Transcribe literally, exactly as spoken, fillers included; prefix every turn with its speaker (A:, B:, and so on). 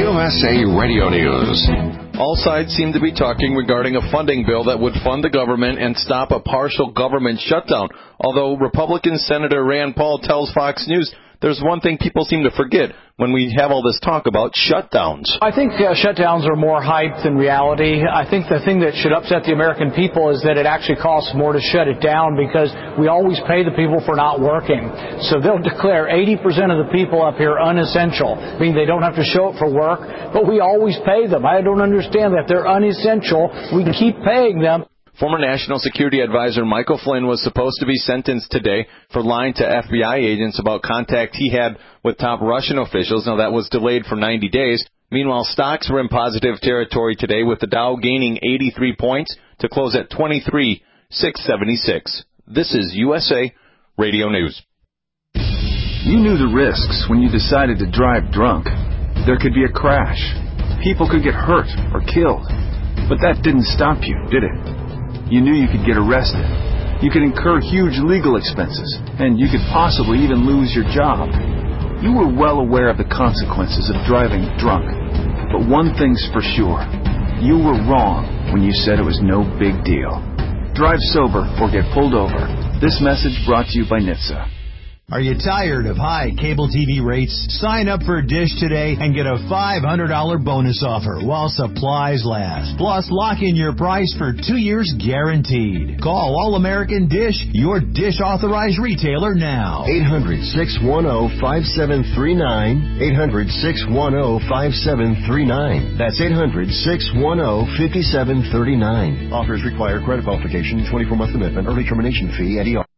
A: U S A Radio News.
B: All sides seem to be talking regarding a funding bill that would fund the government and stop a partial government shutdown. Although Republican Senator Rand Paul tells Fox News there's one thing people seem to forget when we have all this talk about shutdowns.
C: I think uh, shutdowns are more hype than reality. I think the thing that should upset the American people is that it actually costs more to shut it down because we always pay the people for not working. So they'll declare eighty percent of the people up here unessential, meaning they don't have to show up for work, but we always pay them. I don't understand that. They're unessential. We keep paying them.
B: Former National Security Advisor Michael Flynn was supposed to be sentenced today for lying to F B I agents about contact he had with top Russian officials. Now, that was delayed for ninety days. Meanwhile, stocks were in positive territory today, with the Dow gaining eighty-three points to close at twenty-three thousand six hundred seventy-six. This is U S A Radio News.
D: You knew the risks when you decided to drive drunk. There could be a crash. People could get hurt or killed. But that didn't stop you, did it? You knew you could get arrested. You could incur huge legal expenses, and you could possibly even lose your job. You were well aware of the consequences of driving drunk. But one thing's for sure. You were wrong when you said it was no big deal. Drive sober or get pulled over. This message brought to you by N H T S A.
E: Are you tired of high cable T V rates? Sign up for Dish today and get a five hundred dollars bonus offer while supplies last. Plus, lock in your price for two years guaranteed. Call All American Dish, your Dish authorized retailer now.
F: eight hundred, six one zero, five seven three nine. eight hundred, six one zero, five seven three nine. That's eight hundred, six one zero, five seven three nine. Offers require credit qualification, twenty-four month commitment, early termination fee, and E R.